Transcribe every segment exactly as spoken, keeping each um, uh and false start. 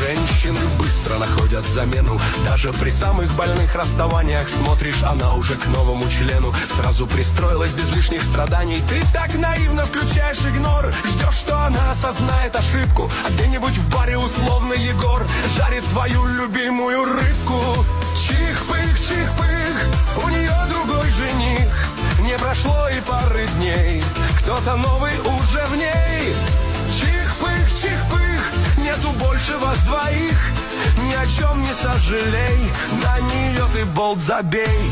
Женщины быстро находят замену. Даже при самых больных расставаниях смотришь, она уже к новому члену сразу пристроилась без лишних страданий. Ты так наивно включаешь игнор, ждешь, что она осознает ошибку, а где-нибудь в баре условный Егор жарит твою любимую рыбку. Чих-пых, чих-пых, у нее другой жених. Не прошло и пары дней, кто-то новый уже в ней. Чих-пых, чих-пых, нету больше вас двоих. Ни о чем не сожалей, на нее ты болт забей.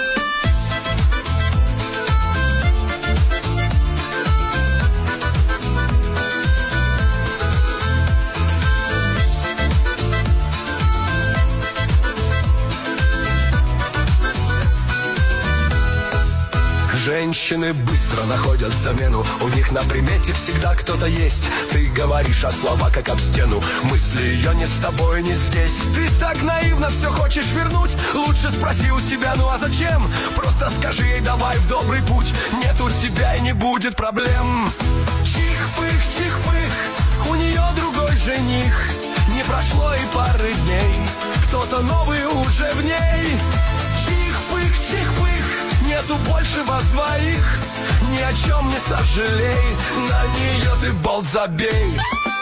Женщины быстро находят замену. У них на примете всегда кто-то есть. Ты говоришь, а слова как об стену. Мысли ее не с тобой, не здесь. Ты так наивно все хочешь вернуть. Лучше спроси у себя, ну а зачем? Просто скажи ей, давай в добрый путь. Нет у тебя и не будет проблем. Чих-пых, чих-пых, у нее другой жених. Не прошло и пары дней, кто-то новый уже в ней. Чих-пых, чих-пых, нету больше вас двоих. Ни о чем не сожалей, на нее ты болт забей.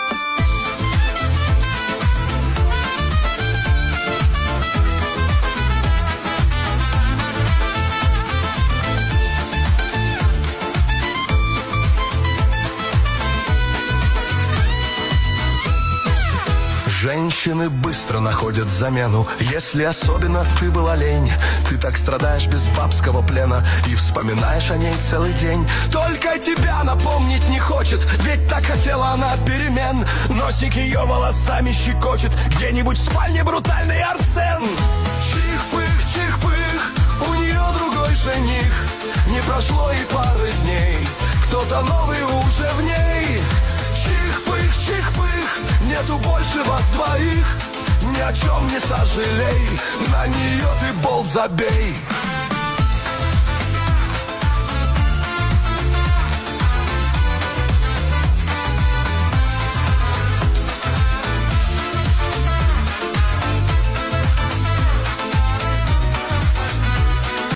Женщины быстро находят замену. Если особенно ты была лень, ты так страдаешь без бабского плена и вспоминаешь о ней целый день. Только тебя напомнить не хочет, ведь так хотела она перемен. Носик ее волосами щекочет, где-нибудь в спальне брутальный Арсен. Чих-пых, чих-пых, у нее другой жених. Не прошло и пары дней, кто-то новый уже в ней. Чих-пых, чих-пых, нету больше вас двоих. Ни о чем не сожалей, на нее ты болт забей.